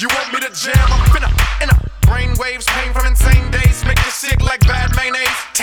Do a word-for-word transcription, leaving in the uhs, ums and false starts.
You want me to jam? I'm finna, inna brain waves, pain from insane days, make you sick like bad mayonnaise.